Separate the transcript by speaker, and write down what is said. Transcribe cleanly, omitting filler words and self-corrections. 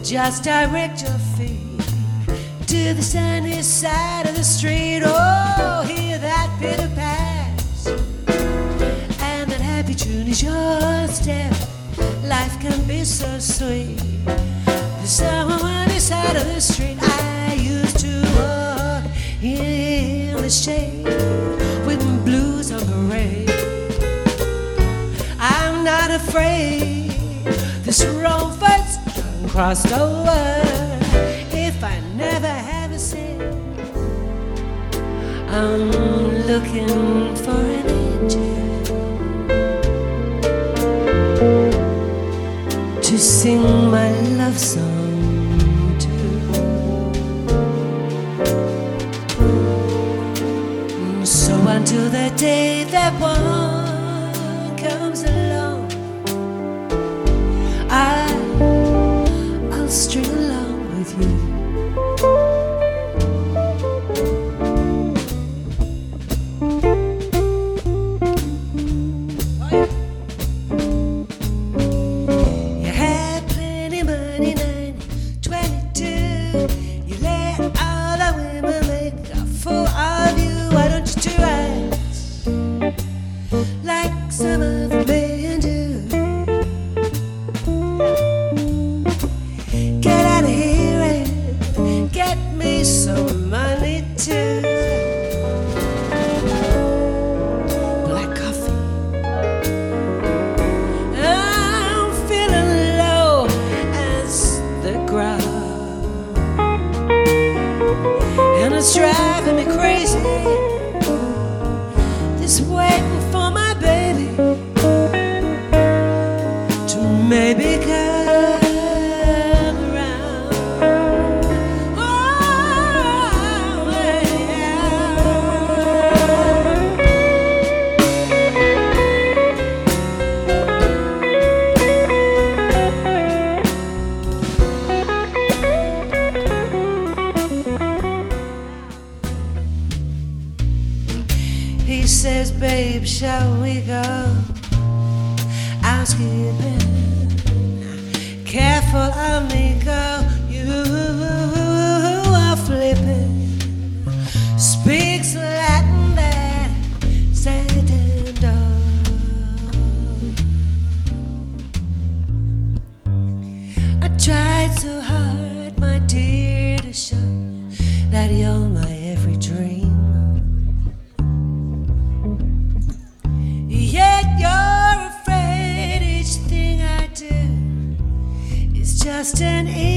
Speaker 1: Just direct your feet to the sunny side of the street. Oh, hear that bitter pass, and that happy tune is your step. Life can be so sweet. The sunny side of the street. I used to walk in the shade with the blues on parade. I'm not afraid. This road first crossed over. If I never have a sin, I'm looking for an angel to sing my love song to. So until the day that one comes along, I'll string along with you. You had plenty money, 22. You let all the women make a fool of you. Why don't you try like some of the men do? Get out of here and get me some money too. Black coffee. I'm feeling low as the ground, and it's driving me crazy. Just waiting for my baby to maybe come around. Oh, he says, babe, shall we go out skipping? Careful, amigo, you are flipping. Speaks Latin, that Satan does. I tried so hard, my dear, to show that you're my every dream. Yet you're afraid each thing I do is just an